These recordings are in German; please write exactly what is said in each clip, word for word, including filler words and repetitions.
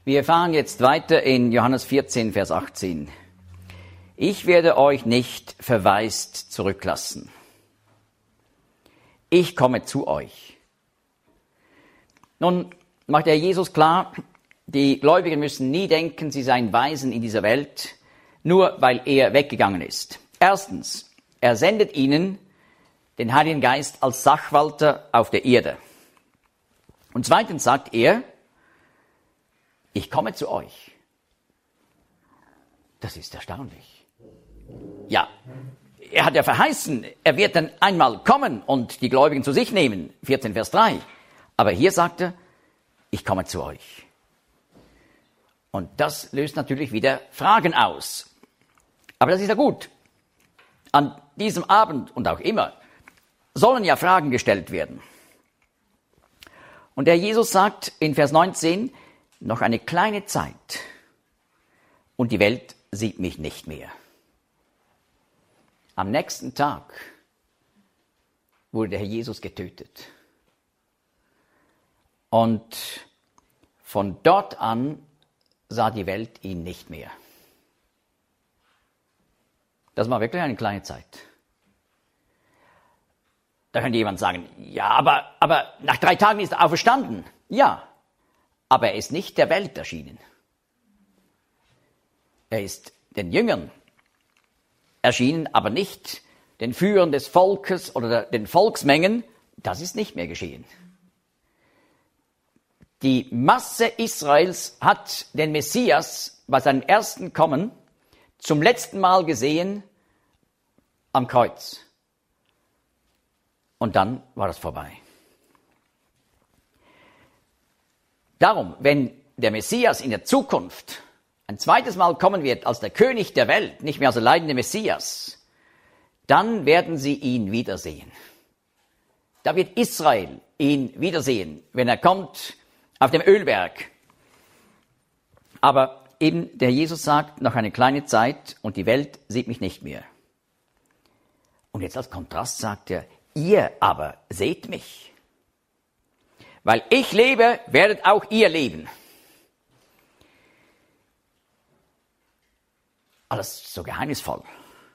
Wir fahren jetzt weiter in Johannes vierzehn, Vers achtzehn. Ich werde euch nicht verwaist zurücklassen. Ich komme zu euch. Nun macht der Jesus klar, die Gläubigen müssen nie denken, sie seien Waisen in dieser Welt, nur weil er weggegangen ist. Erstens, er sendet ihnen den Heiligen Geist als Sachwalter auf der Erde. Und zweitens sagt er, ich komme zu euch. Das ist erstaunlich. Ja, er hat ja verheißen, er wird dann einmal kommen und die Gläubigen zu sich nehmen, vierzehn Vers drei. Aber hier sagt er, ich komme zu euch. Und das löst natürlich wieder Fragen aus. Aber das ist ja gut. An diesem Abend und auch immer sollen ja Fragen gestellt werden. Und der Jesus sagt in Vers neunzehn, noch eine kleine Zeit und die Welt sieht mich nicht mehr. Am nächsten Tag wurde der Herr Jesus getötet. Und von dort an sah die Welt ihn nicht mehr. Das war wirklich eine kleine Zeit. Da könnte jemand sagen, ja, aber, aber nach drei Tagen ist er auferstanden. Ja, aber er ist nicht der Welt erschienen. Er ist den Jüngern erschienen, aber nicht den Führern des Volkes oder den Volksmengen. Das ist nicht mehr geschehen. Die Masse Israels hat den Messias bei seinem ersten Kommen zum letzten Mal gesehen am Kreuz. Und dann war das vorbei. Darum, wenn der Messias in der Zukunft ein zweites Mal kommen wird als der König der Welt, nicht mehr als der leidende Messias, dann werden sie ihn wiedersehen. Da wird Israel ihn wiedersehen, wenn er kommt auf dem Ölberg. Aber eben der Jesus sagt, noch eine kleine Zeit und die Welt sieht mich nicht mehr. Und jetzt als Kontrast sagt er, ihr aber seht mich. Weil ich lebe, werdet auch ihr leben. Alles so geheimnisvoll.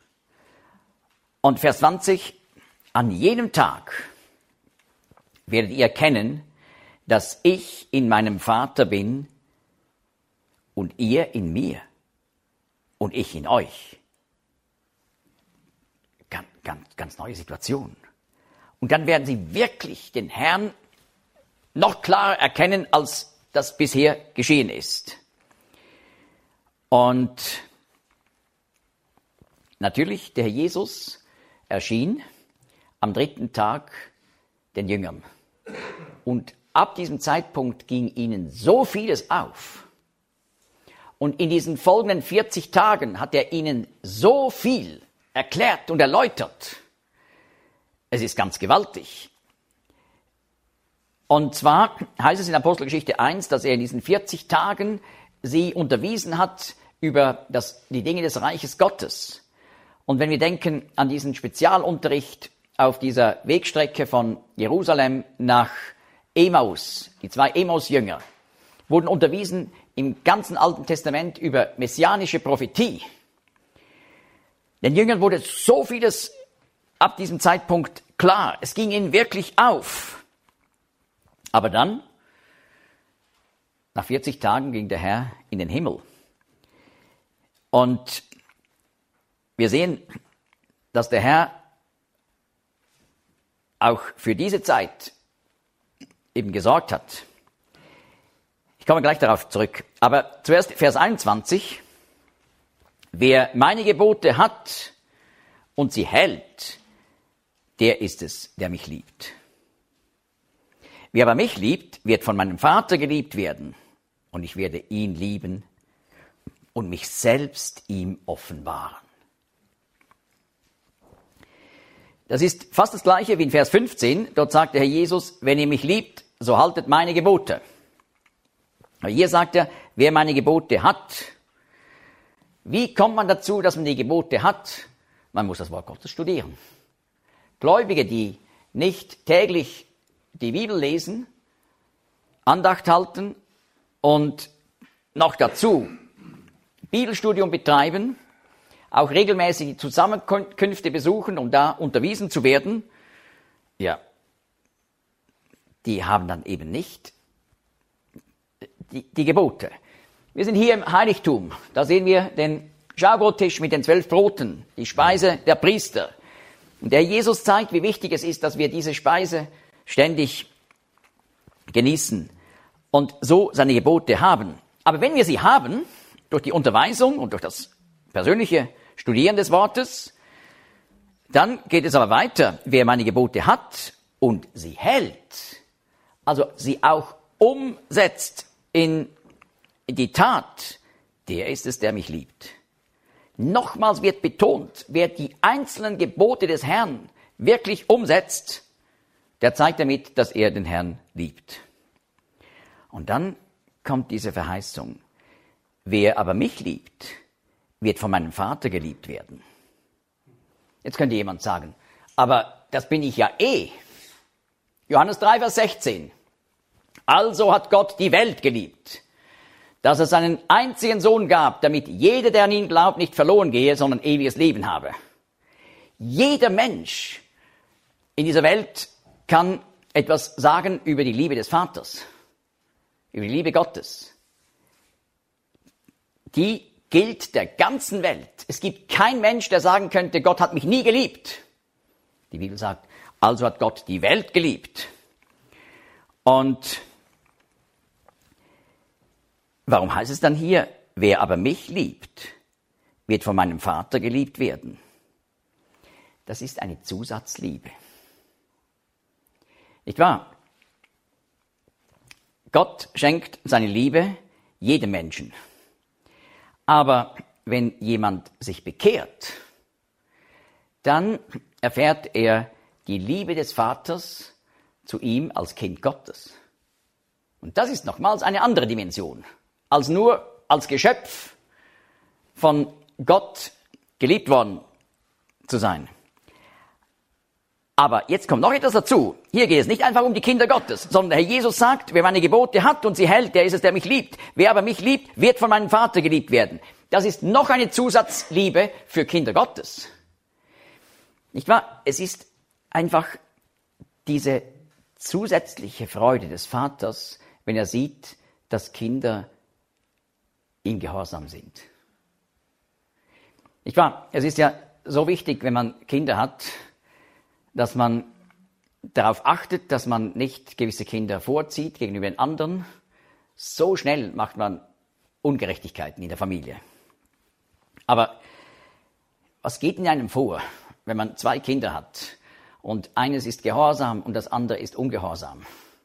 Und Vers zwanzig, an jenem Tag werdet ihr erkennen, dass ich in meinem Vater bin und ihr in mir und ich in euch. Ganz, ganz, ganz neue Situation. Und dann werden sie wirklich den Herrn noch klarer erkennen, als das bisher geschehen ist. Und natürlich, der Herr Jesus erschien am dritten Tag den Jüngern. Und ab diesem Zeitpunkt ging ihnen so vieles auf. Und in diesen folgenden vierzig Tagen hat er ihnen so viel erklärt und erläutert. Es ist ganz gewaltig. Und zwar heißt es in Apostelgeschichte eins, dass er in diesen vierzig Tagen sie unterwiesen hat über das, die Dinge des Reiches Gottes. Und wenn wir denken an diesen Spezialunterricht auf dieser Wegstrecke von Jerusalem nach Emmaus, die zwei Emmaus-Jünger wurden unterwiesen im ganzen Alten Testament über messianische Prophetie. Den Jüngern wurde so vieles ab diesem Zeitpunkt klar. Es ging ihnen wirklich auf. Aber dann, nach vierzig Tagen, ging der Herr in den Himmel. Und wir sehen, dass der Herr auch für diese Zeit eben gesorgt hat. Ich komme gleich darauf zurück. Aber zuerst Vers einundzwanzig. Wer meine Gebote hat und sie hält, der ist es, der mich liebt. Wer aber mich liebt, wird von meinem Vater geliebt werden. Und ich werde ihn lieben und mich selbst ihm offenbaren. Das ist fast das Gleiche wie in Vers fünfzehn. Dort sagt der Herr Jesus, wenn ihr mich liebt, so haltet meine Gebote. Aber hier sagt er, wer meine Gebote hat. Wie kommt man dazu, dass man die Gebote hat? Man muss das Wort Gottes studieren. Gläubige, die nicht täglich die Bibel lesen, Andacht halten und noch dazu Bibelstudium betreiben, auch regelmäßig Zusammenkünfte besuchen, um da unterwiesen zu werden, ja, die haben dann eben nicht die, die Gebote. Wir sind hier im Heiligtum, da sehen wir den Schaubrottisch mit den zwölf Broten, die Speise der Priester. Und der Jesus zeigt, wie wichtig es ist, dass wir diese Speise ständig genießen und so seine Gebote haben. Aber wenn wir sie haben, durch die Unterweisung und durch das persönliche Studieren des Wortes, dann geht es aber weiter. Wer meine Gebote hat und sie hält, also sie auch umsetzt in die Tat, der ist es, der mich liebt. Nochmals wird betont, wer die einzelnen Gebote des Herrn wirklich umsetzt, der zeigt damit, dass er den Herrn liebt. Und dann kommt diese Verheißung. Wer aber mich liebt, wird von meinem Vater geliebt werden. Jetzt könnte jemand sagen, aber das bin ich ja eh. Johannes drei, Vers sechzehn. Also hat Gott die Welt geliebt, dass es seinen einzigen Sohn gab, damit jeder, der an ihn glaubt, nicht verloren gehe, sondern ewiges Leben habe. Jeder Mensch in dieser Welt kann etwas sagen über die Liebe des Vaters, über die Liebe Gottes. Die gilt der ganzen Welt. Es gibt keinen Mensch, der sagen könnte, Gott hat mich nie geliebt. Die Bibel sagt, also hat Gott die Welt geliebt. Und warum heißt es dann hier, wer aber mich liebt, wird von meinem Vater geliebt werden? Das ist eine Zusatzliebe. Nicht wahr? Gott schenkt seine Liebe jedem Menschen. Aber wenn jemand sich bekehrt, dann erfährt er die Liebe des Vaters zu ihm als Kind Gottes. Und das ist nochmals eine andere Dimension, als nur als Geschöpf von Gott geliebt worden zu sein. Aber jetzt kommt noch etwas dazu. Hier geht es nicht einfach um die Kinder Gottes, sondern der Herr Jesus sagt, wer meine Gebote hat und sie hält, der ist es, der mich liebt. Wer aber mich liebt, wird von meinem Vater geliebt werden. Das ist noch eine Zusatzliebe für Kinder Gottes. Nicht wahr? Es ist einfach diese zusätzliche Freude des Vaters, wenn er sieht, dass Kinder ihm gehorsam sind. Nicht wahr? Es ist ja so wichtig, wenn man Kinder hat, dass man darauf achtet, dass man nicht gewisse Kinder vorzieht gegenüber den anderen. So schnell macht man Ungerechtigkeiten in der Familie. Aber was geht in einem vor, wenn man zwei Kinder hat und eines ist gehorsam und das andere ist ungehorsam?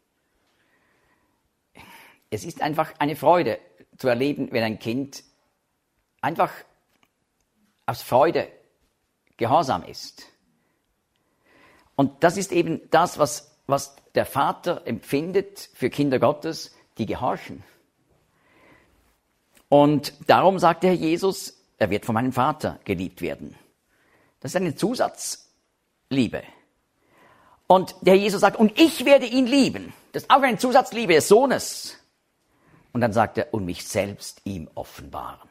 Es ist einfach eine Freude zu erleben, wenn ein Kind einfach aus Freude gehorsam ist. Und das ist eben das, was, was der Vater empfindet für Kinder Gottes, die gehorchen. Und darum sagt der Herr Jesus, er wird von meinem Vater geliebt werden. Das ist eine Zusatzliebe. Und der Herr Jesus sagt, und ich werde ihn lieben. Das ist auch eine Zusatzliebe des Sohnes. Und dann sagt er, und mich selbst ihm offenbaren.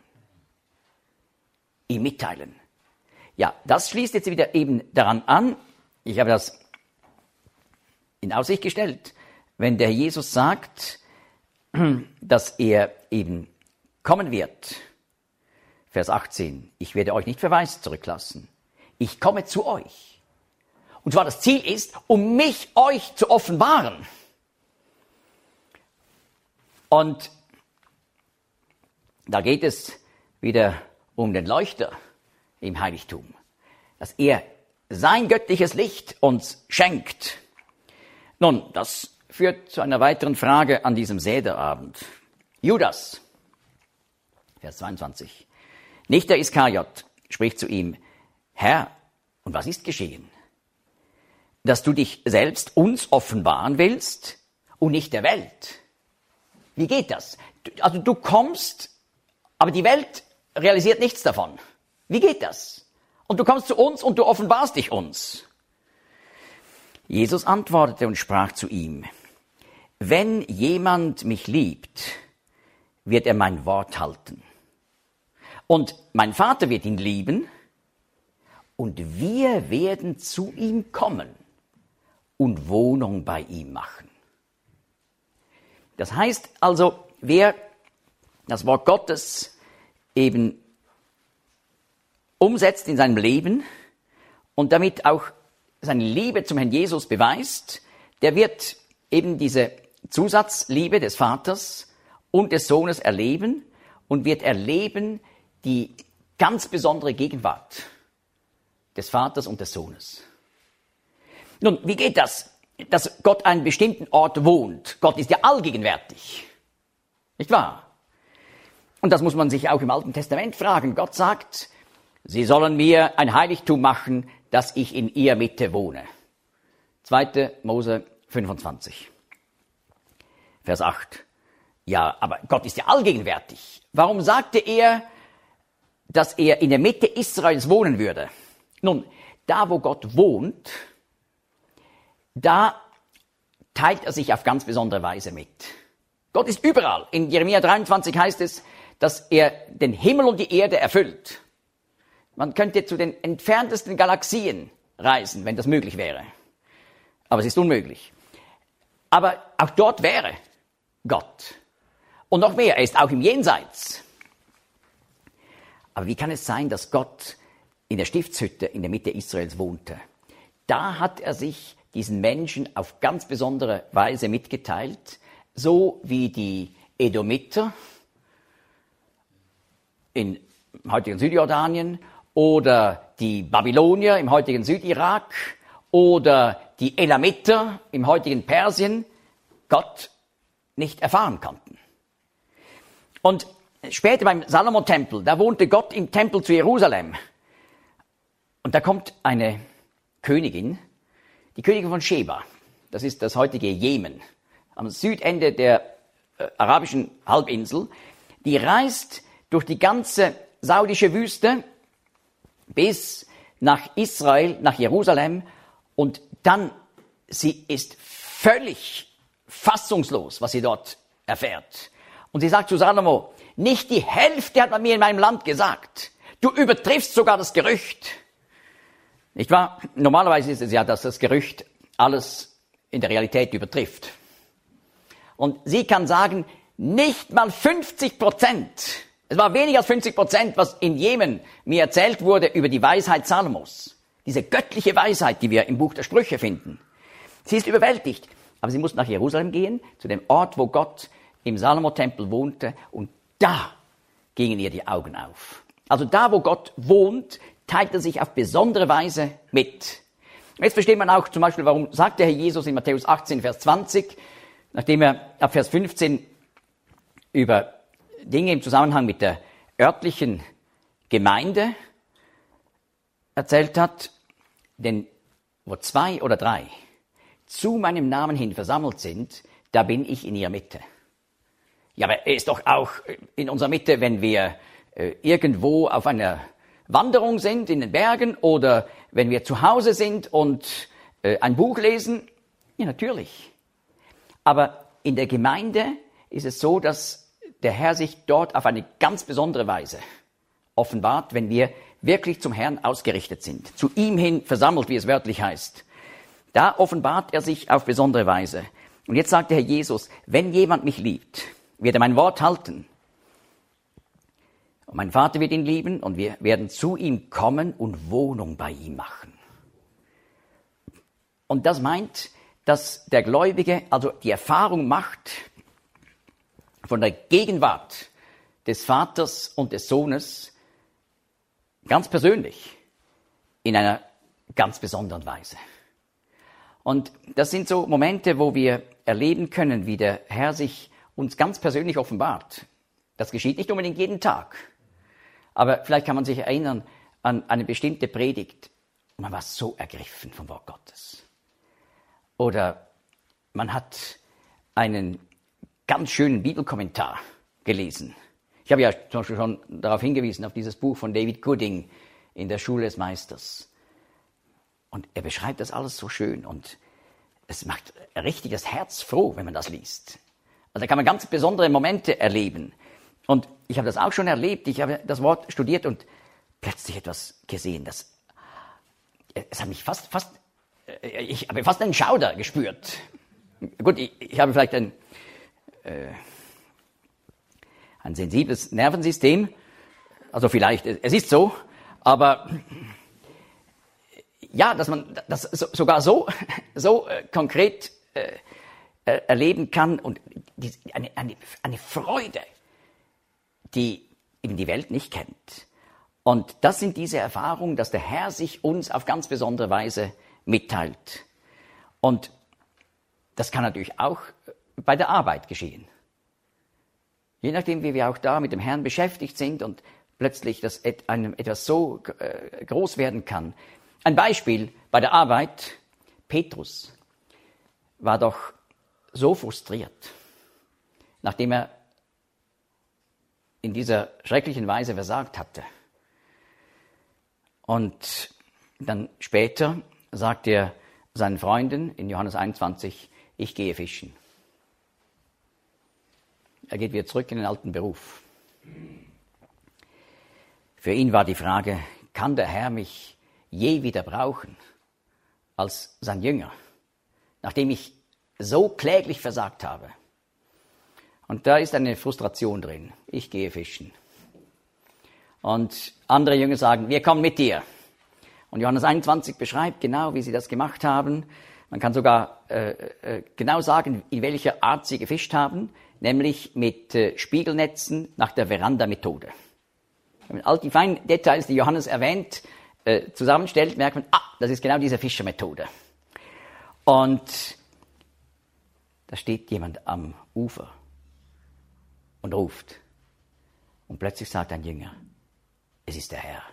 Ihm mitteilen. Ja, das schließt jetzt wieder eben daran an, ich habe das in Aussicht gestellt, wenn der Jesus sagt, dass er eben kommen wird. Vers achtzehn, ich werde euch nicht verwaist zurücklassen. Ich komme zu euch. Und zwar das Ziel ist, um mich euch zu offenbaren. Und da geht es wieder um den Leuchter im Heiligtum, dass er sein göttliches Licht uns schenkt. Nun, das führt zu einer weiteren Frage an diesem Sederabend. Judas, Vers zweiundzwanzig. Nicht der Iskariot spricht zu ihm, Herr, und was ist geschehen? Dass du dich selbst uns offenbaren willst und nicht der Welt. Wie geht das? Also du kommst, aber die Welt realisiert nichts davon. Wie geht das? Und du kommst zu uns und du offenbarst dich uns. Jesus antwortete und sprach zu ihm, wenn jemand mich liebt, wird er mein Wort halten. Und mein Vater wird ihn lieben und wir werden zu ihm kommen und Wohnung bei ihm machen. Das heißt also, wer das Wort Gottes eben umsetzt in seinem Leben und damit auch seine Liebe zum Herrn Jesus beweist, der wird eben diese Zusatzliebe des Vaters und des Sohnes erleben und wird erleben die ganz besondere Gegenwart des Vaters und des Sohnes. Nun, wie geht das, dass Gott an einem bestimmten Ort wohnt? Gott ist ja allgegenwärtig, nicht wahr? Und das muss man sich auch im Alten Testament fragen. Gott sagt, sie sollen mir ein Heiligtum machen, dass ich in ihrer Mitte wohne. zweiter Mose fünfundzwanzig, Vers acht. Ja, aber Gott ist ja allgegenwärtig. Warum sagte er, dass er in der Mitte Israels wohnen würde? Nun, da wo Gott wohnt, da teilt er sich auf ganz besondere Weise mit. Gott ist überall. In Jeremia dreiundzwanzig heißt es, dass er den Himmel und die Erde erfüllt. Man könnte zu den entferntesten Galaxien reisen, wenn das möglich wäre. Aber es ist unmöglich. Aber auch dort wäre Gott. Und noch mehr, er ist auch im Jenseits. Aber wie kann es sein, dass Gott in der Stiftshütte in der Mitte Israels wohnte? Da hat er sich diesen Menschen auf ganz besondere Weise mitgeteilt, so wie die Edomiter in heutigen Südjordanien oder die Babylonier im heutigen Südirak oder die Elamiter im heutigen Persien Gott nicht erfahren konnten. Und später beim Salomo-Tempel, da wohnte Gott im Tempel zu Jerusalem. Und da kommt eine Königin, die Königin von Sheba, das ist das heutige Jemen, am Südende der äh, arabischen Halbinsel, die reist durch die ganze saudische Wüste bis nach Israel, nach Jerusalem und dann, sie ist völlig fassungslos, was sie dort erfährt. Und sie sagt zu Salomo, nicht die Hälfte hat man mir in meinem Land gesagt. Du übertriffst sogar das Gerücht. Nicht wahr? Normalerweise ist es ja, dass das Gerücht alles in der Realität übertrifft. Und sie kann sagen, nicht mal fünfzig Prozent. Es war weniger als fünfzig Prozent, was in Jemen mir erzählt wurde über die Weisheit Salomos. Diese göttliche Weisheit, die wir im Buch der Sprüche finden. Sie ist überwältigt. Aber sie muss nach Jerusalem gehen, zu dem Ort, wo Gott im Salomo-Tempel wohnte. Und da gingen ihr die Augen auf. Also da, wo Gott wohnt, teilt er sich auf besondere Weise mit. Jetzt versteht man auch zum Beispiel, warum sagt der Herr Jesus in Matthäus achtzehn, Vers zwanzig, nachdem er ab Vers fünfzehn über Dinge im Zusammenhang mit der örtlichen Gemeinde erzählt hat, denn wo zwei oder drei zu meinem Namen hin versammelt sind, da bin ich in ihrer Mitte. Ja, aber er ist doch auch in unserer Mitte, wenn wir äh, irgendwo auf einer Wanderung sind in den Bergen oder wenn wir zu Hause sind und äh, ein Buch lesen. Ja, natürlich. Aber in der Gemeinde ist es so, dass der Herr sich dort auf eine ganz besondere Weise offenbart, wenn wir wirklich zum Herrn ausgerichtet sind, zu ihm hin versammelt, wie es wörtlich heißt. Da offenbart er sich auf besondere Weise. Und jetzt sagt der Herr Jesus, wenn jemand mich liebt, wird er mein Wort halten. Und mein Vater wird ihn lieben und wir werden zu ihm kommen und Wohnung bei ihm machen. Und das meint, dass der Gläubige also die Erfahrung macht von der Gegenwart des Vaters und des Sohnes ganz persönlich in einer ganz besonderen Weise. Und das sind so Momente, wo wir erleben können, wie der Herr sich uns ganz persönlich offenbart. Das geschieht nicht unbedingt jeden Tag. Aber vielleicht kann man sich erinnern an eine bestimmte Predigt. Man war so ergriffen vom Wort Gottes. Oder man hat einen ganz schönen Bibelkommentar gelesen. Ich habe ja zum Beispiel schon darauf hingewiesen, auf dieses Buch von David Gooding in der Schule des Meisters. Und er beschreibt das alles so schön und es macht richtig das Herz froh, wenn man das liest. Also da kann man ganz besondere Momente erleben. Und ich habe das auch schon erlebt. Ich habe das Wort studiert und plötzlich etwas gesehen. Das, es hat mich fast, fast, ich habe fast einen Schauder gespürt. Gut, ich, ich habe vielleicht ein, äh, ein sensibles Nervensystem. Also vielleicht, es ist so. Aber ja, dass man das sogar so, so äh, konkret äh, erleben kann und die, eine, eine, eine Freude, die eben die Welt nicht kennt. Und das sind diese Erfahrungen, dass der Herr sich uns auf ganz besondere Weise mitteilt. Und das kann natürlich auch bei der Arbeit geschehen. Je nachdem, wie wir auch da mit dem Herrn beschäftigt sind und plötzlich das einem etwas so äh, groß werden kann. Ein Beispiel bei der Arbeit. Petrus war doch so frustriert, nachdem er in dieser schrecklichen Weise versagt hatte. Und dann später sagt er seinen Freunden in Johannes einundzwanzig, ich gehe fischen. Er geht wieder zurück in den alten Beruf. Für ihn war die Frage, kann der Herr mich je wieder brauchen als sein Jünger, nachdem ich so kläglich versagt habe? Und da ist eine Frustration drin. Ich gehe fischen. Und andere Jünger sagen, wir kommen mit dir. Und Johannes einundzwanzig beschreibt genau, wie sie das gemacht haben. Man kann sogar äh, äh, genau sagen, in welcher Art sie gefischt haben, nämlich mit äh, Spiegelnetzen nach der Veranda-Methode. Wenn man all die feinen Details, die Johannes erwähnt, äh, zusammenstellt, merkt man, ah, das ist genau diese Fischermethode. Und da steht jemand am Ufer und ruft. Und plötzlich sagt ein Jünger, es ist der Herr.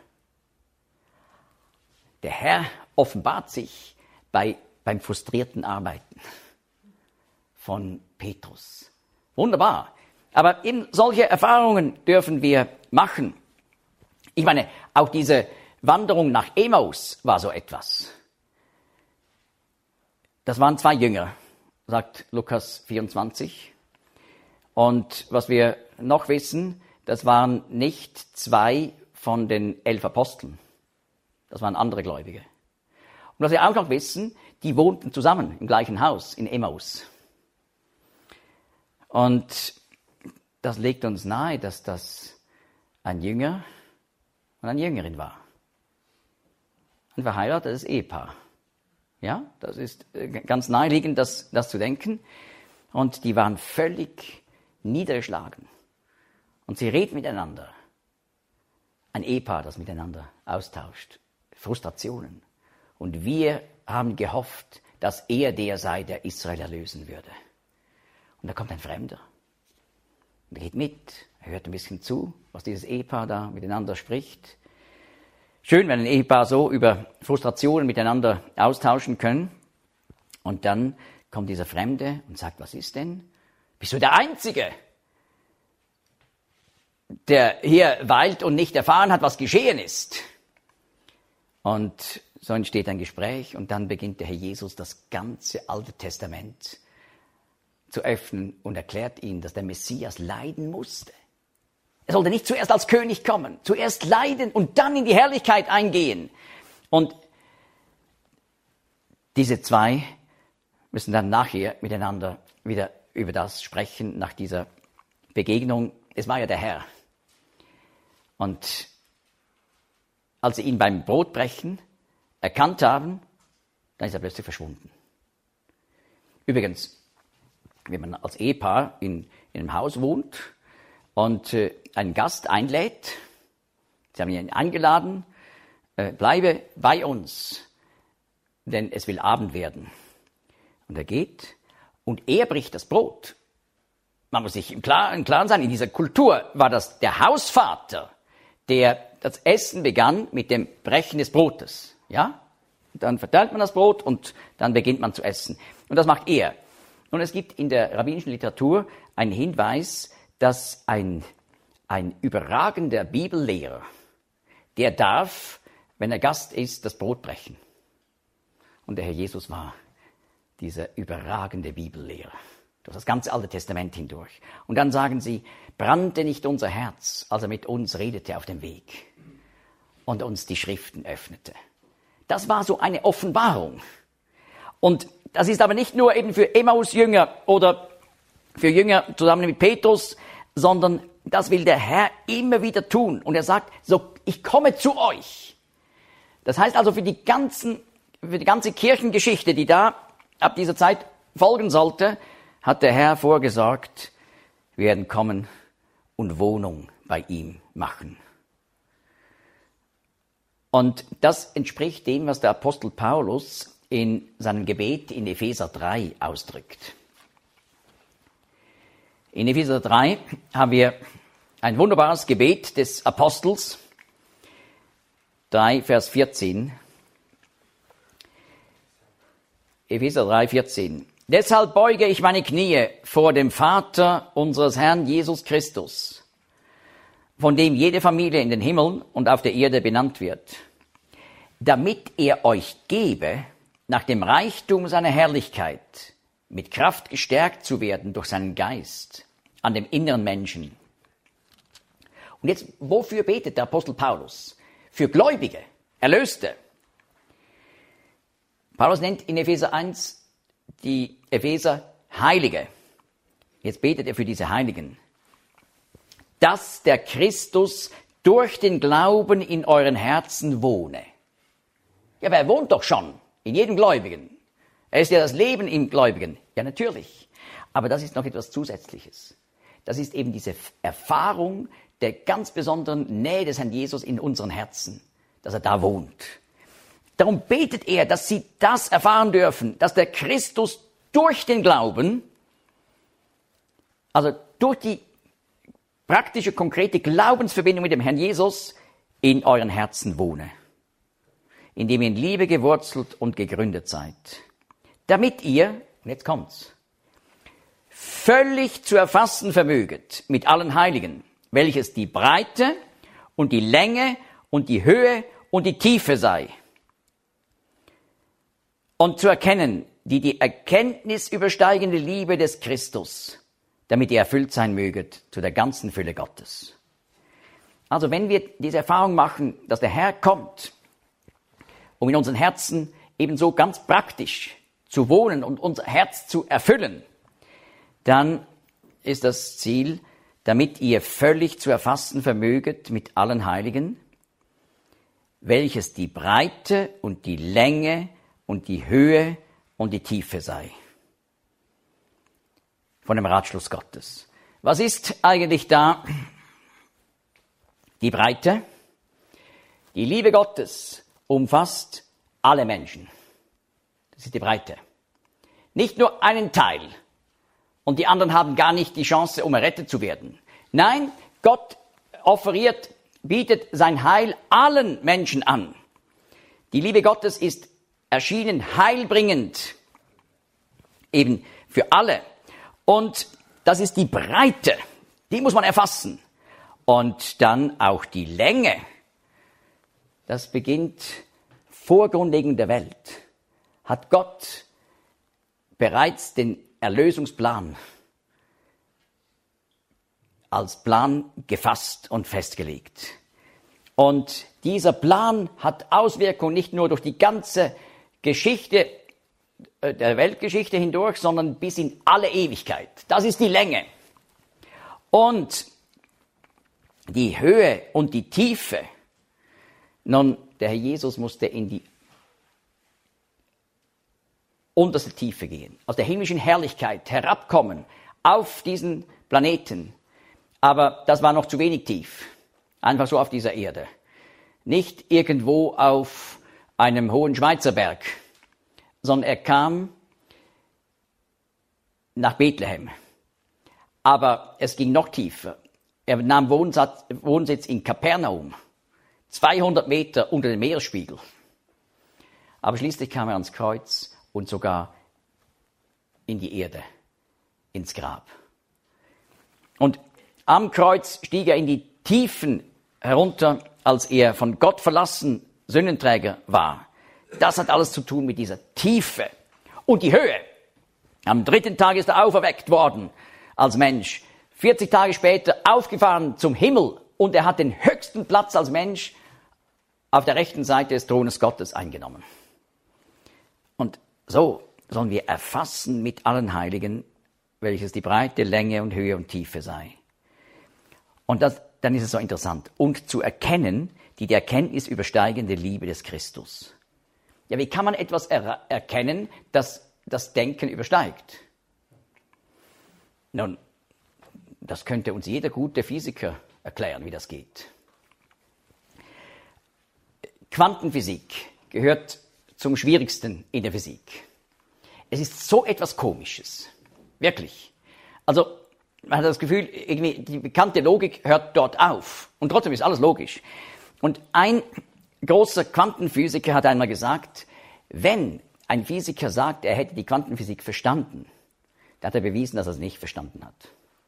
Der Herr offenbart sich bei, beim frustrierten Arbeiten von Petrus. Wunderbar. Aber eben solche Erfahrungen dürfen wir machen. Ich meine, auch diese Wanderung nach Emmaus war so etwas. Das waren zwei Jünger, sagt Lukas vierundzwanzig. Und was wir noch wissen, das waren nicht zwei von den elf Aposteln. Das waren andere Gläubige. Und was wir auch noch wissen, die wohnten zusammen im gleichen Haus in Emmaus. Und das legt uns nahe, dass das ein Jünger und eine Jüngerin war. Ein verheiratetes Ehepaar. Ja, das ist ganz naheliegend, das, das zu denken. Und die waren völlig niedergeschlagen. Und sie reden miteinander. Ein Ehepaar, das miteinander austauscht. Frustrationen. Und wir haben gehofft, dass er der sei, der Israel erlösen würde. Und da kommt ein Fremder. Und er geht mit, er hört ein bisschen zu, was dieses Ehepaar da miteinander spricht. Schön, wenn ein Ehepaar so über Frustrationen miteinander austauschen können. Und dann kommt dieser Fremde und sagt, was ist denn? Bist du der Einzige, der hier weilt und nicht erfahren hat, was geschehen ist? Und so entsteht ein Gespräch und dann beginnt der Herr Jesus das ganze Alte Testament zu öffnen und erklärt ihnen, dass der Messias leiden musste. Er sollte nicht zuerst als König kommen, zuerst leiden und dann in die Herrlichkeit eingehen. Und diese zwei müssen dann nachher miteinander wieder über das sprechen, nach dieser Begegnung. Es war ja der Herr. Und als sie ihn beim Brotbrechen erkannt haben, dann ist er plötzlich verschwunden. Übrigens, wenn man als Ehepaar in, in einem Haus wohnt und äh, einen Gast einlädt, sie haben ihn eingeladen, äh, bleibe bei uns, denn es will Abend werden. Und er geht und er bricht das Brot. Man muss sich im Klaren, im Klaren sein, in dieser Kultur war das der Hausvater, der das Essen begann mit dem Brechen des Brotes. Ja? Dann verteilt man das Brot und dann beginnt man zu essen. Und das macht er. Und es gibt in der rabbinischen Literatur einen Hinweis, dass ein, ein überragender Bibellehrer, der darf, wenn er Gast ist, das Brot brechen. Und der Herr Jesus war dieser überragende Bibellehrer. durch das ganze Alte Testament hindurch. Und dann sagen sie, brannte nicht unser Herz, als er mit uns redete auf dem Weg und uns die Schriften öffnete. Das war so eine Offenbarung. Und das ist aber nicht nur eben für Emmaus-Jünger oder für Jünger zusammen mit Petrus, sondern das will der Herr immer wieder tun. Und er sagt, so, ich komme zu euch. Das heißt also für die ganzen, für die ganze Kirchengeschichte, die da ab dieser Zeit folgen sollte, hat der Herr vorgesorgt, wir werden kommen und Wohnung bei ihm machen. Und das entspricht dem, was der Apostel Paulus in seinem Gebet in Epheser drei ausdrückt. In Epheser drei haben wir ein wunderbares Gebet des Apostels, drei, Vers vierzehn. Epheser drei, vierzehn. Deshalb beuge ich meine Knie vor dem Vater unseres Herrn Jesus Christus, von dem jede Familie in den Himmeln und auf der Erde benannt wird, damit er euch gebe, nach dem Reichtum seiner Herrlichkeit, mit Kraft gestärkt zu werden durch seinen Geist an dem inneren Menschen. Und jetzt, wofür betet der Apostel Paulus? Für Gläubige, Erlöste. Paulus nennt in Epheser eins die Epheser Heilige. Jetzt betet er für diese Heiligen. Dass der Christus durch den Glauben in euren Herzen wohne. Ja, aber er wohnt doch schon in jedem Gläubigen. Er ist ja das Leben im Gläubigen. Ja, natürlich. Aber das ist noch etwas Zusätzliches. Das ist eben diese Erfahrung der ganz besonderen Nähe des Herrn Jesus in unseren Herzen, dass er da wohnt. Darum betet er, dass sie das erfahren dürfen, dass der Christus durch den Glauben, also durch die praktische, konkrete Glaubensverbindung mit dem Herrn Jesus, in euren Herzen wohne, indem ihr in Liebe gewurzelt und gegründet seid, damit ihr, und jetzt kommt's, völlig zu erfassen vermöget mit allen Heiligen, welches die Breite und die Länge und die Höhe und die Tiefe sei, und zu erkennen, die die Erkenntnis übersteigende Liebe des Christus, damit ihr erfüllt sein möget zu der ganzen Fülle Gottes. Also wenn wir diese Erfahrung machen, dass der Herr kommt, um in unseren Herzen ebenso ganz praktisch zu wohnen und unser Herz zu erfüllen, dann ist das Ziel, damit ihr völlig zu erfassen vermöget mit allen Heiligen, welches die Breite und die Länge und die Höhe und die Tiefe sei. Von dem Ratschluss Gottes. Was ist eigentlich da die Breite? Die Liebe Gottes umfasst alle Menschen. Das ist die Breite. Nicht nur einen Teil. Und die anderen haben gar nicht die Chance, um errettet zu werden. Nein, Gott offeriert, bietet sein Heil allen Menschen an. Die Liebe Gottes ist erschienen heilbringend, eben für alle. Und das ist die Breite, die muss man erfassen. Und dann auch die Länge. Das beginnt vor Grundlegung der Welt. Hat Gott bereits den Erlösungsplan als Plan gefasst und festgelegt. Und dieser Plan hat Auswirkungen nicht nur durch die ganze Geschichte, der Weltgeschichte hindurch, sondern bis in alle Ewigkeit. Das ist die Länge. Und die Höhe und die Tiefe. Nun, der Herr Jesus musste in die unterste Tiefe gehen, aus der himmlischen Herrlichkeit herabkommen auf diesen Planeten. Aber das war noch zu wenig tief. Einfach so auf dieser Erde. Nicht irgendwo auf einem hohen Schweizer Berg, sondern er kam nach Bethlehem. Aber es ging noch tiefer. Er nahm Wohnsatz, Wohnsitz in Kapernaum, zweihundert Meter unter dem Meeresspiegel. Aber schließlich kam er ans Kreuz und sogar in die Erde, ins Grab. Und am Kreuz stieg er in die Tiefen herunter, als er von Gott verlassen Sündenträger war. Das hat alles zu tun mit dieser Tiefe und die Höhe. Am dritten Tag ist er auferweckt worden als Mensch. vierzig Tage später aufgefahren zum Himmel und er hat den höchsten Platz als Mensch auf der rechten Seite des Thrones Gottes eingenommen. Und so sollen wir erfassen mit allen Heiligen, welches die Breite, Länge und Höhe und Tiefe sei. Und das, dann ist es so interessant. Und zu erkennen, die die Erkenntnis übersteigende Liebe des Christus. Ja, wie kann man etwas er- erkennen, das das Denken übersteigt? Nun, das könnte uns jeder gute Physiker erklären, wie das geht. Quantenphysik gehört zum Schwierigsten in der Physik. Es ist so etwas Komisches. Wirklich. Also, man hat das Gefühl, irgendwie die bekannte Logik hört dort auf. Und trotzdem ist alles logisch. Und ein großer Quantenphysiker hat einmal gesagt, wenn ein Physiker sagt, er hätte die Quantenphysik verstanden, dann hat er bewiesen, dass er es nicht verstanden hat.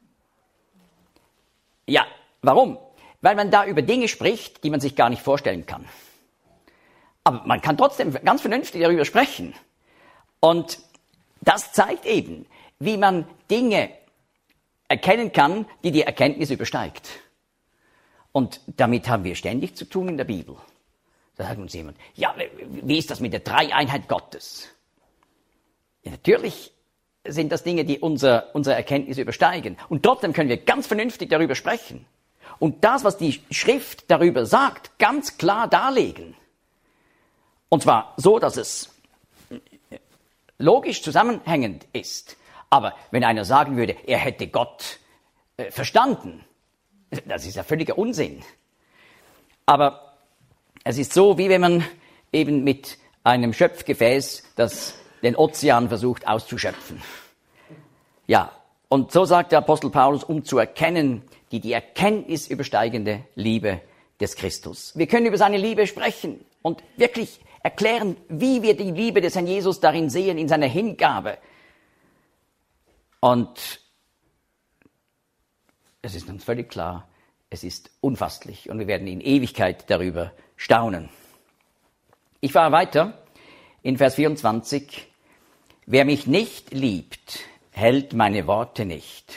Ja, warum? Weil man da über Dinge spricht, die man sich gar nicht vorstellen kann. Aber man kann trotzdem ganz vernünftig darüber sprechen. Und das zeigt eben, wie man Dinge erkennen kann, die die Erkenntnis übersteigt. Und damit haben wir ständig zu tun in der Bibel. Da sagt uns jemand, ja, wie ist das mit der Dreieinheit Gottes? Ja, natürlich sind das Dinge, die unser, unsere Erkenntnis übersteigen. Und trotzdem können wir ganz vernünftig darüber sprechen. Und das, was die Schrift darüber sagt, ganz klar darlegen. Und zwar so, dass es logisch zusammenhängend ist. Aber wenn einer sagen würde, er hätte Gott äh, verstanden, das ist ja völliger Unsinn. Aber es ist so, wie wenn man eben mit einem Schöpfgefäß das, den Ozean versucht auszuschöpfen. Ja, und so sagt der Apostel Paulus, um zu erkennen, die die Erkenntnis übersteigende Liebe des Christus. Wir können über seine Liebe sprechen und wirklich erklären, wie wir die Liebe des Herrn Jesus darin sehen, in seiner Hingabe. Und es ist uns völlig klar, es ist unfasslich und wir werden in Ewigkeit darüber staunen. Ich fahre weiter in Vers vierundzwanzig. Wer mich nicht liebt, hält meine Worte nicht.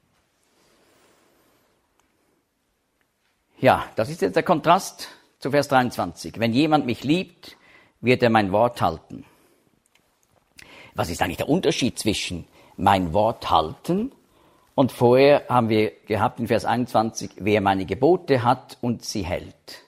Ja, das ist jetzt der Kontrast zu Vers dreiundzwanzig. Wenn jemand mich liebt, wird er mein Wort halten. Was ist eigentlich der Unterschied zwischen mein Wort halten und vorher haben wir gehabt in Vers einundzwanzig, wer meine Gebote hat und sie hält.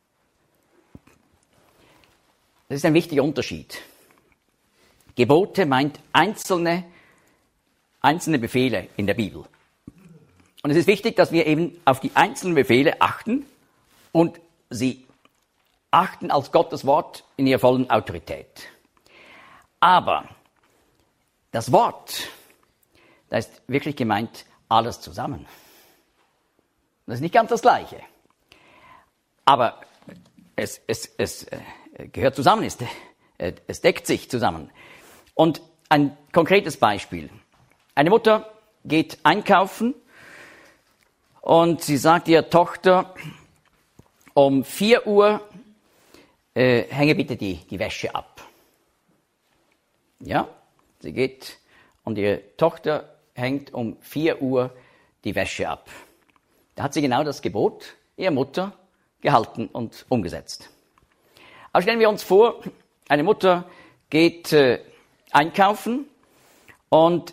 Das ist ein wichtiger Unterschied. Gebote meint einzelne, einzelne Befehle in der Bibel. Und es ist wichtig, dass wir eben auf die einzelnen Befehle achten und sie achten als Gottes Wort in ihrer vollen Autorität. Aber das Wort, da ist wirklich gemeint alles zusammen. Das ist nicht ganz das Gleiche. Aber es, es, es gehört zusammen, es, es deckt sich zusammen. Und ein konkretes Beispiel. Eine Mutter geht einkaufen und sie sagt ihrer Tochter, um vier Uhr äh, hänge bitte die, die Wäsche ab. Ja, sie geht und ihre Tochter hängt um vier Uhr die Wäsche ab. Da hat sie genau das Gebot ihrer Mutter gehalten und umgesetzt. Aber stellen wir uns vor, eine Mutter geht äh, einkaufen und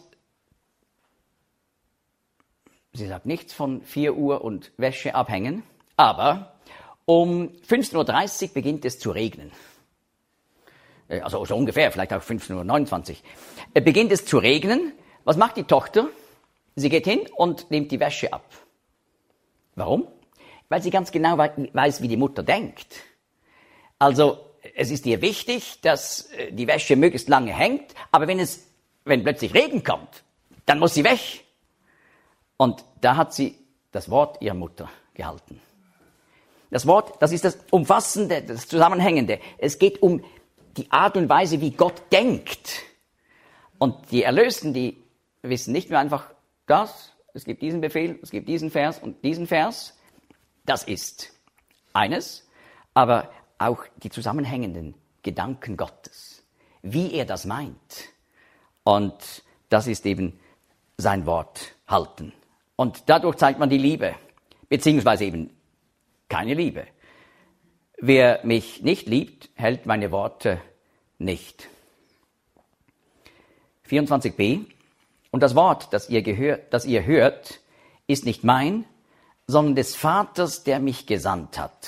sie sagt nichts von vier Uhr und Wäsche abhängen, aber um fünfzehn Uhr dreißig beginnt es zu regnen. Also so ungefähr, vielleicht auch fünfzehn Uhr neunundzwanzig. Beginnt es zu regnen. Was macht die Tochter? Sie geht hin und nimmt die Wäsche ab. Warum? Weil sie ganz genau weiß, wie die Mutter denkt. Also es ist ihr wichtig, dass die Wäsche möglichst lange hängt, aber wenn es, wenn plötzlich Regen kommt, dann muss sie weg. Und da hat sie das Wort ihrer Mutter gehalten. Das Wort, das ist das Umfassende, das Zusammenhängende. Es geht um die Art und Weise, wie Gott denkt. Und die Erlösten, die wissen nicht nur einfach das, es gibt diesen Befehl, es gibt diesen Vers und diesen Vers. Das ist eines, aber auch die zusammenhängenden Gedanken Gottes, wie er das meint. Und das ist eben sein Wort halten. Und dadurch zeigt man die Liebe, beziehungsweise eben keine Liebe. Wer mich nicht liebt, hält meine Worte nicht. vierundzwanzig b. Und das Wort, das ihr, gehört, das ihr hört, ist nicht mein, sondern des Vaters, der mich gesandt hat.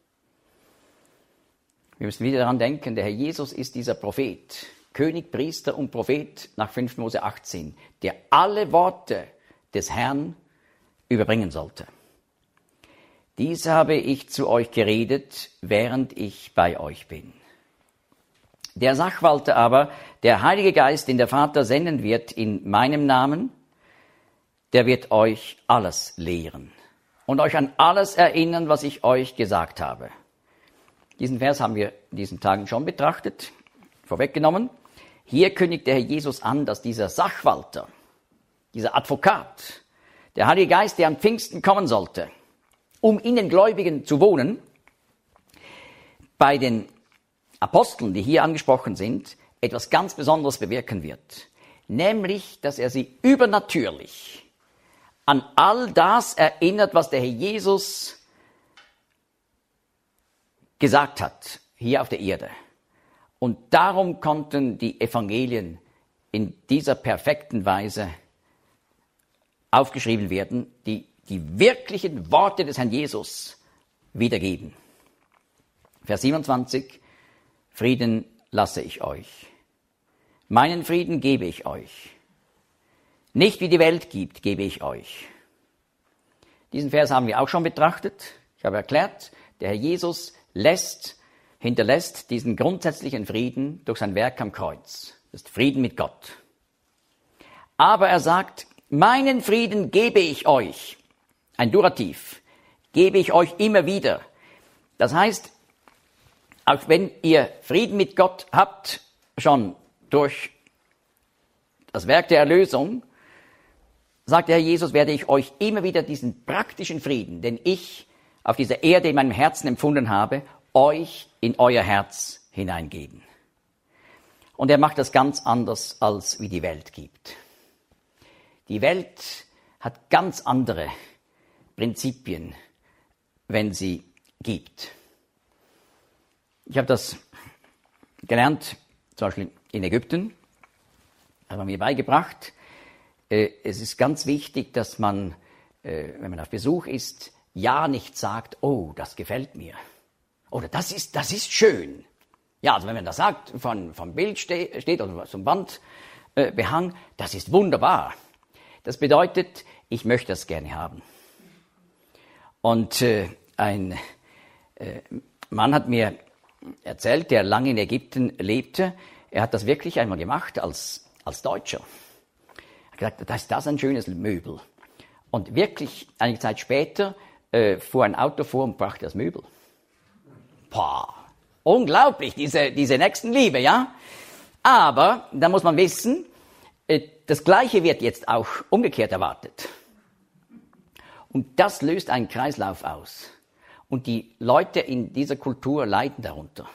Wir müssen wieder daran denken, der Herr Jesus ist dieser Prophet, König, Priester und Prophet nach fünften Mose achtzehn, der alle Worte des Herrn überbringen sollte. Dies habe ich zu euch geredet, während ich bei euch bin. Der Sachwalter aber, der Heilige Geist, den der Vater senden wird in meinem Namen, der wird euch alles lehren und euch an alles erinnern, was ich euch gesagt habe. Diesen Vers haben wir in diesen Tagen schon betrachtet, vorweggenommen. Hier kündigt der Herr Jesus an, dass dieser Sachwalter, dieser Advokat, der Heilige Geist, der am Pfingsten kommen sollte, um in den Gläubigen zu wohnen, bei den Aposteln, die hier angesprochen sind, etwas ganz Besonderes bewirken wird. Nämlich, dass er sie übernatürlich an all das erinnert, was der Herr Jesus gesagt hat, hier auf der Erde. Und darum konnten die Evangelien in dieser perfekten Weise aufgeschrieben werden, die die wirklichen Worte des Herrn Jesus wiedergeben. Vers siebenundzwanzig, Frieden lasse ich euch. Meinen Frieden gebe ich euch. Nicht wie die Welt gibt, gebe ich euch. Diesen Vers haben wir auch schon betrachtet. Ich habe erklärt, der Herr Jesus lässt, hinterlässt diesen grundsätzlichen Frieden durch sein Werk am Kreuz. Das ist Frieden mit Gott. Aber er sagt, meinen Frieden gebe ich euch. Ein Durativ. Gebe ich euch immer wieder. Das heißt, auch wenn ihr Frieden mit Gott habt, schon durch das Werk der Erlösung, sagt der Herr Jesus, werde ich euch immer wieder diesen praktischen Frieden, den ich auf dieser Erde in meinem Herzen empfunden habe, euch in euer Herz hineingeben. Und er macht das ganz anders, als wie die Welt gibt. Die Welt hat ganz andere Prinzipien, wenn sie gibt. Ich habe das gelernt, zum Beispiel in Ägypten, hat man mir beigebracht. Äh, es ist ganz wichtig, dass man, äh, wenn man auf Besuch ist, ja nicht sagt, oh, das gefällt mir. Oder das ist, das ist schön. Ja, also wenn man das sagt, von, vom Bild ste- steht oder zum Wandbehang, äh, das ist wunderbar. Das bedeutet, ich möchte das gerne haben. Und äh, ein äh, Mann hat mir erzählt, der lange in Ägypten lebte, er hat das wirklich einmal gemacht als, als Deutscher. Er hat gesagt, das ist das ein schönes Möbel. Und wirklich, einige Zeit später, äh, fuhr ein Auto vor und brachte das Möbel. Boah, unglaublich, diese, diese Nächstenliebe, ja? Aber, da muss man wissen, äh, das Gleiche wird jetzt auch umgekehrt erwartet. Und das löst einen Kreislauf aus. Und die Leute in dieser Kultur leiden darunter.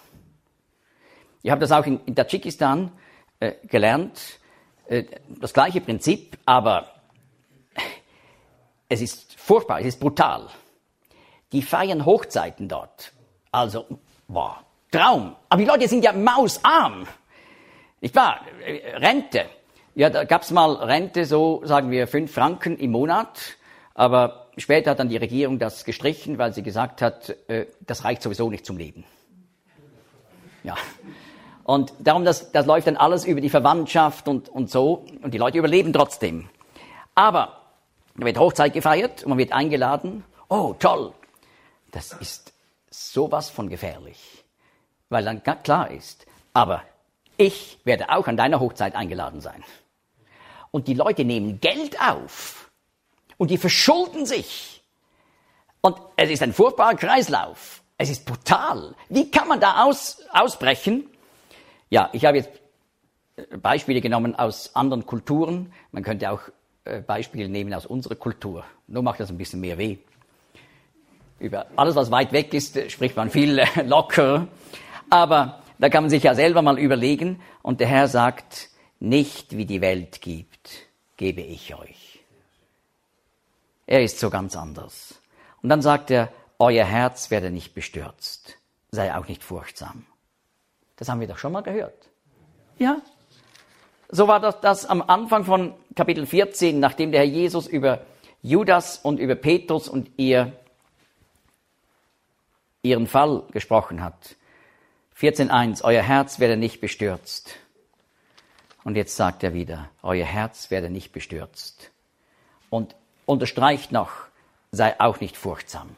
Ich habe das auch in, in Tadschikistan äh, gelernt, äh, das gleiche Prinzip, aber es ist furchtbar, es ist brutal. Die feiern Hochzeiten dort. Also, wow, Traum. Aber die Leute sind ja mausarm. Nicht wahr? Rente. Ja, da gab's mal Rente, so sagen wir, fünf Franken im Monat. Aber später hat dann die Regierung das gestrichen, weil sie gesagt hat, äh, das reicht sowieso nicht zum Leben. Ja. Und darum, das, das läuft dann alles über die Verwandtschaft und, und so. Und die Leute überleben trotzdem. Aber da wird Hochzeit gefeiert und man wird eingeladen. Oh, toll. Das ist sowas von gefährlich. Weil dann klar ist, aber ich werde auch an deiner Hochzeit eingeladen sein. Und die Leute nehmen Geld auf. Und die verschulden sich. Und es ist ein furchtbarer Kreislauf. Es ist brutal. Wie kann man da aus, ausbrechen? Ja, ich habe jetzt Beispiele genommen aus anderen Kulturen. Man könnte auch äh, Beispiele nehmen aus unserer Kultur. Nur macht das ein bisschen mehr weh. Über alles, was weit weg ist, spricht man viel lockerer. Aber da kann man sich ja selber mal überlegen. Und der Herr sagt, nicht wie die Welt gibt, gebe ich euch. Er ist so ganz anders. Und dann sagt er, euer Herz werde nicht bestürzt, sei auch nicht furchtsam. Das haben wir doch schon mal gehört. Ja. So war das, das am Anfang von Kapitel vierzehn, nachdem der Herr Jesus über Judas und über Petrus und ihr, ihren Fall gesprochen hat. vierzehn eins, euer Herz werde nicht bestürzt. Und jetzt sagt er wieder, euer Herz werde nicht bestürzt. Und unterstreicht noch, sei auch nicht furchtsam.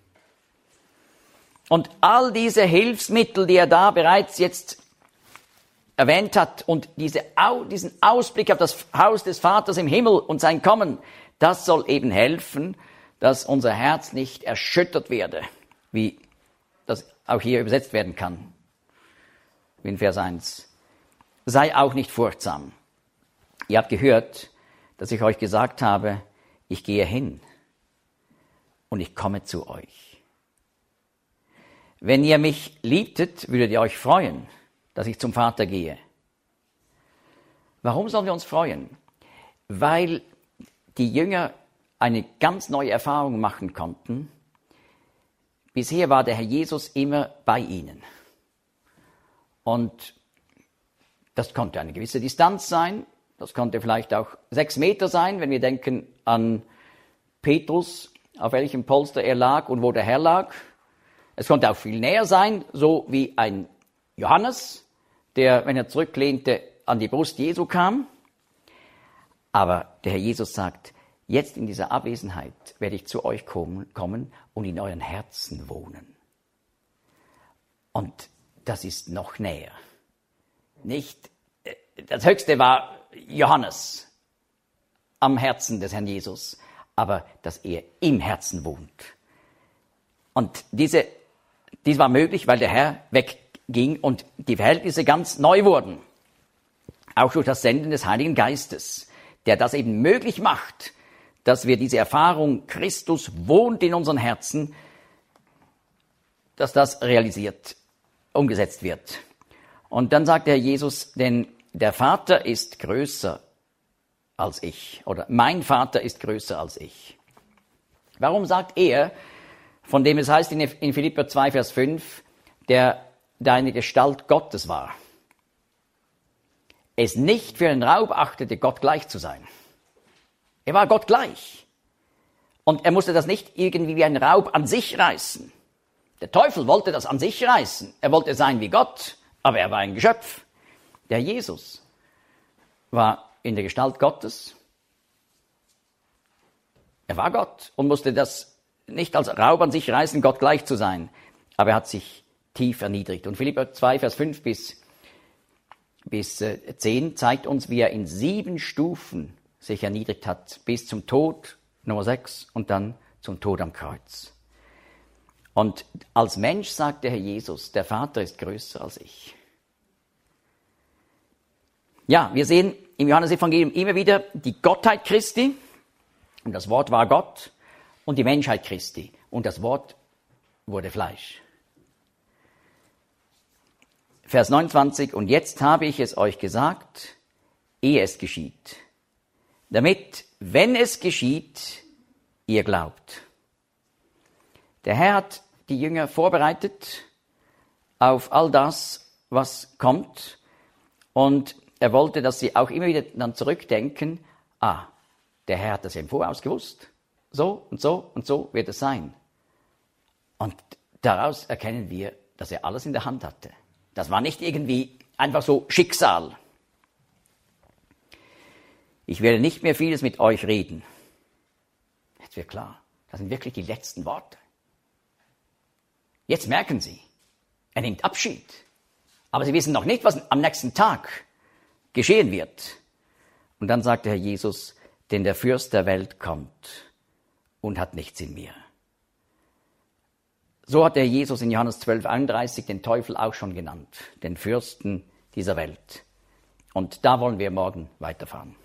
Und all diese Hilfsmittel, die er da bereits jetzt erwähnt hat und diese, diesen Ausblick auf das Haus des Vaters im Himmel und sein Kommen, das soll eben helfen, dass unser Herz nicht erschüttert werde, wie das auch hier übersetzt werden kann, wie in Vers eins. Sei auch nicht furchtsam. Ihr habt gehört, dass ich euch gesagt habe, ich gehe hin und ich komme zu euch. Wenn ihr mich liebtet, würdet ihr euch freuen, dass ich zum Vater gehe. Warum sollen wir uns freuen? Weil die Jünger eine ganz neue Erfahrung machen konnten. Bisher war der Herr Jesus immer bei ihnen. Und das konnte eine gewisse Distanz sein. Das konnte vielleicht auch sechs Meter sein, wenn wir denken an Petrus, auf welchem Polster er lag und wo der Herr lag. Es konnte auch viel näher sein, so wie ein Johannes, der, wenn er zurücklehnte, an die Brust Jesu kam. Aber der Herr Jesus sagt, jetzt in dieser Abwesenheit werde ich zu euch kommen und in euren Herzen wohnen. Und das ist noch näher. Nicht, das Höchste war Johannes am Herzen des Herrn Jesus, aber dass er im Herzen wohnt. Und diese, dies war möglich, weil der Herr wegging und die Verhältnisse ganz neu wurden. Auch durch das Senden des Heiligen Geistes, der das eben möglich macht, dass wir diese Erfahrung, Christus wohnt in unseren Herzen, dass das realisiert, umgesetzt wird. Und dann sagt der Herr Jesus, denn der Vater ist größer als ich, oder mein Vater ist größer als ich. Warum sagt er, von dem es heißt in, in Philipper zwei, Vers fünf, der deine Gestalt Gottes war, es nicht für einen Raub achtete, Gott gleich zu sein. Er war Gott gleich. Und er musste das nicht irgendwie wie ein Raub an sich reißen. Der Teufel wollte das an sich reißen. Er wollte sein wie Gott, aber er war ein Geschöpf. Der Jesus war in der Gestalt Gottes. Er war Gott und musste das nicht als Raub an sich reißen, Gott gleich zu sein. Aber er hat sich tief erniedrigt. Und Philipper zwei, Vers fünf bis, bis zehn zeigt uns, wie er in sieben Stufen sich erniedrigt hat, bis zum Tod, Nummer sechs, und dann zum Tod am Kreuz. Und als Mensch sagt der Herr Jesus, der Vater ist größer als ich. Ja, wir sehen im Johannesevangelium immer wieder die Gottheit Christi, und das Wort war Gott, und die Menschheit Christi, und das Wort wurde Fleisch. Vers neunundzwanzig, und jetzt habe ich es euch gesagt, ehe es geschieht, damit, wenn es geschieht, ihr glaubt. Der Herr hat die Jünger vorbereitet auf all das, was kommt, und er wollte, dass sie auch immer wieder dann zurückdenken, ah, der Herr hat das ja im Voraus gewusst. So und so und so wird es sein. Und daraus erkennen wir, dass er alles in der Hand hatte. Das war nicht irgendwie einfach so Schicksal. Ich werde nicht mehr vieles mit euch reden. Jetzt wird klar, das sind wirklich die letzten Worte. Jetzt merken Sie, er nimmt Abschied. Aber Sie wissen noch nicht, was am nächsten Tag geschehen wird. Und dann sagt der Herr Jesus, denn der Fürst der Welt kommt und hat nichts in mir. So hat der Jesus in Johannes zwölf, einunddreißig den Teufel auch schon genannt, den Fürsten dieser Welt. Und da wollen wir morgen weiterfahren.